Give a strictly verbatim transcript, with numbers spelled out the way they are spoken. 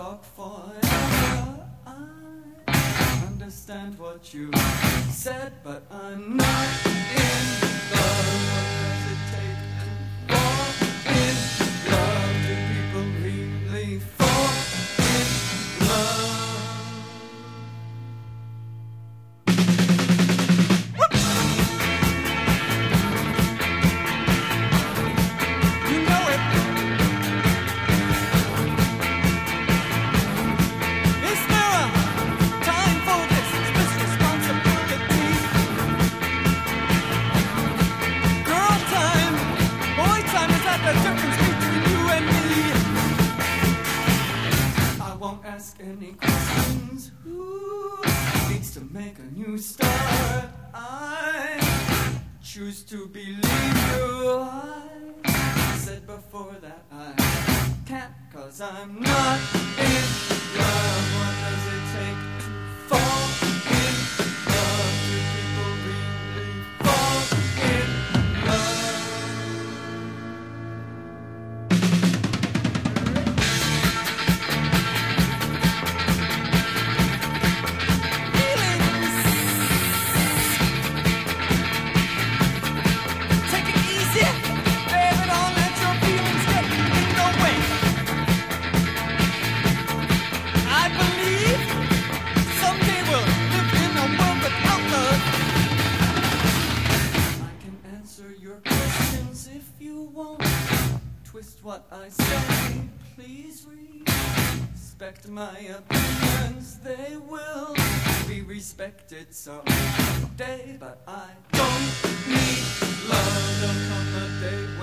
talk forever. I understand what you said, but I'm not in love. What does it take to fall in love? Do people really fall in love? Any questions? Who needs to make a new start? I choose to believe you. I said before that I can't, cause I'm not in love. What does it take to fall in love? Do people really fall in love? Twist what I say, please respect my opinions. They will be respected someday, but I don't need love. There'll come a day when